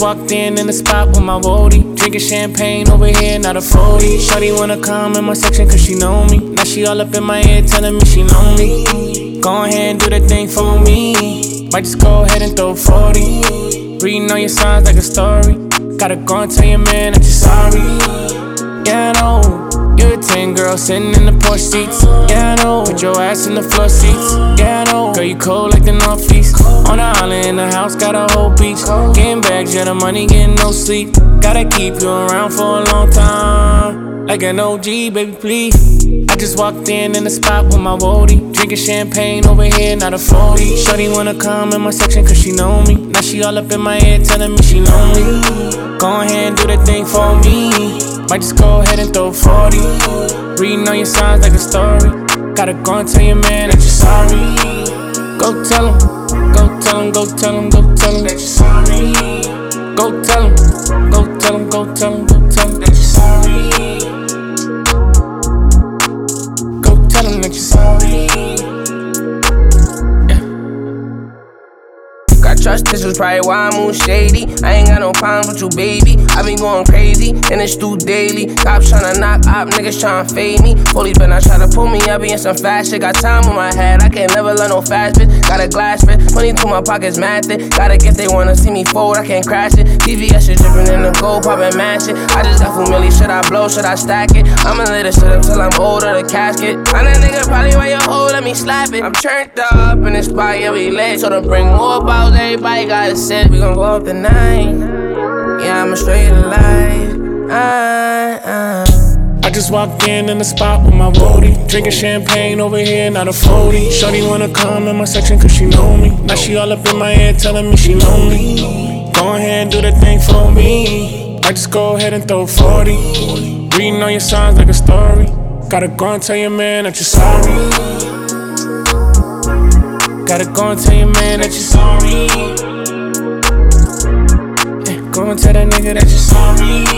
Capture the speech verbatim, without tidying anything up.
just walked in in the spot with my roadie. Drinking champagne over here, not a forty. Shawty wanna come in my section cause she know me. Now she all up in my ear telling me she know me. Go ahead and do that thing for me. Might just go ahead and throw forty. Reading all your signs like a story. Gotta go and tell your man that you're sorry. Yeah, I know. You're a ten girl sitting in the Porsche seats. Yeah, I know. Put your ass in the floor seats. Yeah, I know. Girl, you cold like the Northeast. On the island in the house, got a whole beach. Getting bags, yeah, the money, getting no sleep. Gotta keep you around for a long time. Like an O G, baby, please. I just walked in in the spot with my roadie. Drinking champagne over here, not a forty. Shawty wanna come in my section cause she know me. Now she all up in my ear telling me she know me. Go ahead and do that thing for me. Might just go ahead and throw forty. Reading all your signs like a story. Gotta go and tell your man that you're sorry. Go tell him, go tell him, go tell him, go tell him that you're sorry. Go tell him, go tell him, go tell him, go tell him that you're sorry. Go tell him that you're sorry. Trust issues, probably why I move shady. I ain't got no problems with you, baby. I been going crazy, in the stew daily. Cops tryna knock up, niggas tryna fade me. Police better not try to pull me, I be in some fast shit. Got time on my head, I can't never learn no fast bitch. Got a glass fit, twenty-two my pockets mad thick. Gotta get they wanna see me forward, I can't crash it. T V S shit drippin' in the gold, poppin' mad shit. I just got four milli, should I blow, should I stack it? I'ma lay this shit up till I'm older, the casket. I'm that nigga probably wear your hole, let me slap it. I'm turned up in this spot, yeah, we lit. So to bring more bottles, everybody got a set, we gon' go up the night. Yeah, I'm a straight alive. Uh, uh. I just walked in in the spot with my roadie. Drinking champagne over here, not a forty. Shawty wanna come in my section cause she know me. Now she all up in my ear telling me she know me. Go ahead and do that thing for me. I just go ahead and throw forty. Reading all your signs like a story. Gotta go and tell your man that you're sorry. Gotta go and tell your man that you're sorry. Go and tell that nigga that you're sorry.